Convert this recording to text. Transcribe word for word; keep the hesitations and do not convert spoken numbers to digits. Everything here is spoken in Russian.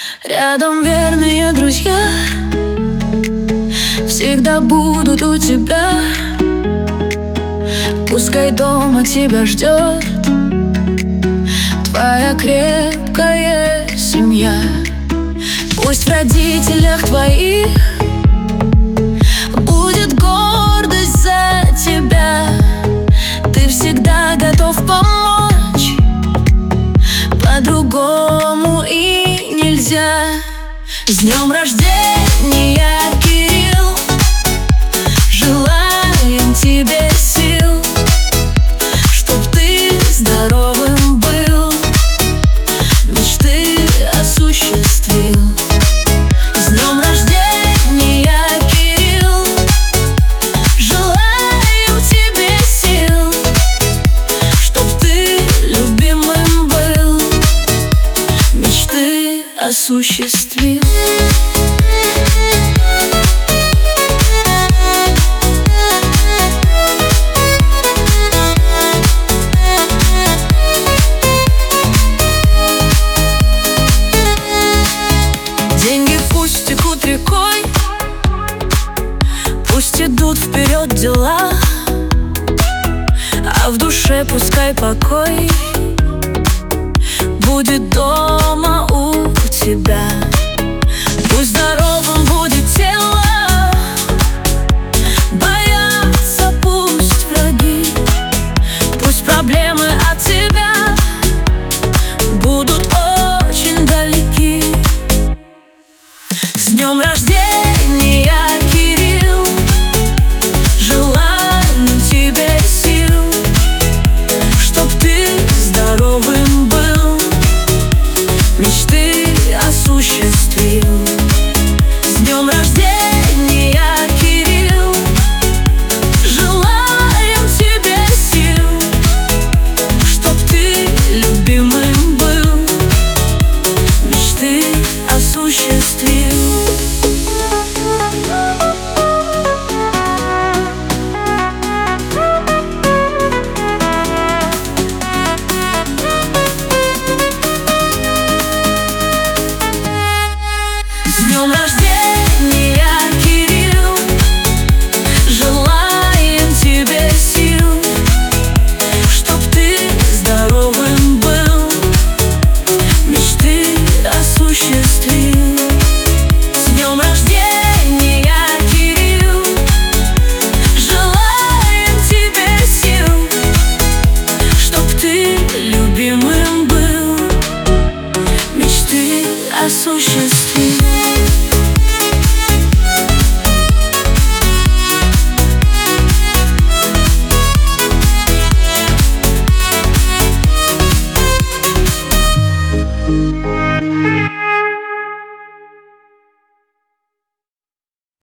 Рядом верные друзья всегда будут у тебя. Пускай дома тебя ждет твоя крепкая семья. Пусть в родителях твоих будет гордость за тебя. Ты всегда готов помочь, по-другому и нельзя. С днем рождения, Кирилл! Желаем тебе сил, чтоб ты здоровым был, мечты осуществил. С днем рождения, Кирилл! Желаем тебе сил, чтоб ты любимым был, мечты осуществил. Деньги пусть текут рекой, пусть идут вперед дела, а в душе пускай покой будет дома у тебя. Пусть здоровым будет тело, боятся пусть враги, пусть проблемы от тебя будут очень далеки. С днем рождения, Кирилл! Желаем тебе сил, чтоб ты здоровым был, мечты осуществил. С днем рождения, Кирилл! Желаем тебе сил, чтоб ты любимым был, мечты осуществил. С днем рождения, Кирилл! Желаем тебе сил, чтоб ты здоровым был, мечты осуществил. С днем рождения, Кирилл! Желаем тебе сил, чтоб ты любимым был, мечты осуществил. Thank you.